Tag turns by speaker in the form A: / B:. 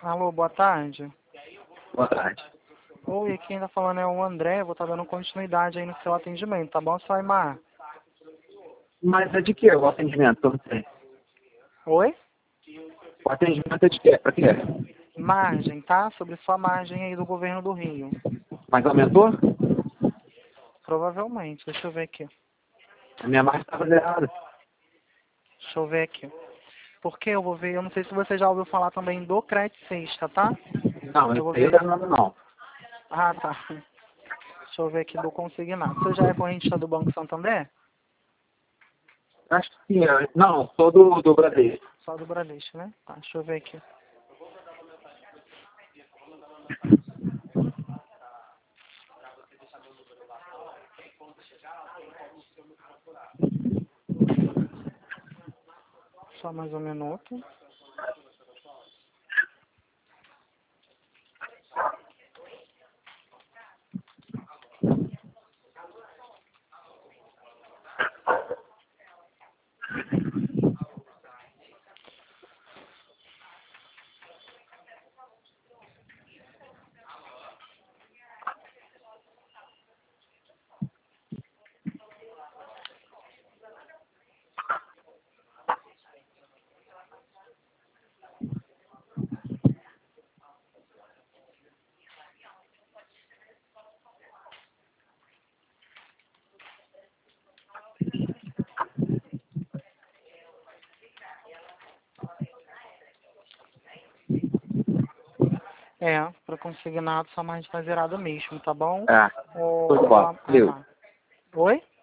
A: Alô, boa tarde.
B: Boa tarde.
A: Oi, quem tá falando é o André, vou estar dando continuidade aí no seu atendimento, tá bom, Saimar?
B: Mas é de que o atendimento? Eu não sei.
A: Oi?
B: O atendimento é de quê? Pra quê?
A: Margem, tá? Sobre sua margem aí do governo do Rio.
B: Mas aumentou?
A: Provavelmente, deixa eu ver aqui.
B: A minha margem estava zerada.
A: Deixa eu ver aqui. Porque eu vou ver, eu não sei se você já ouviu falar também do Crédito Sexta, tá?
B: Não,
A: Eu vou
B: isso aí eu
A: ver.
B: não não.
A: Ah, tá. Deixa eu ver aqui do consignado. Você já é correntista do Banco Santander?
B: Acho que sim. Não, sou do Bradesco.
A: Só do Bradesco, né? Tá, deixa eu ver aqui. Só mais um minuto. É, para consignado sua margem tá zerada mesmo, tá bom?
B: É. Foi de bola. Valeu.
A: Oi?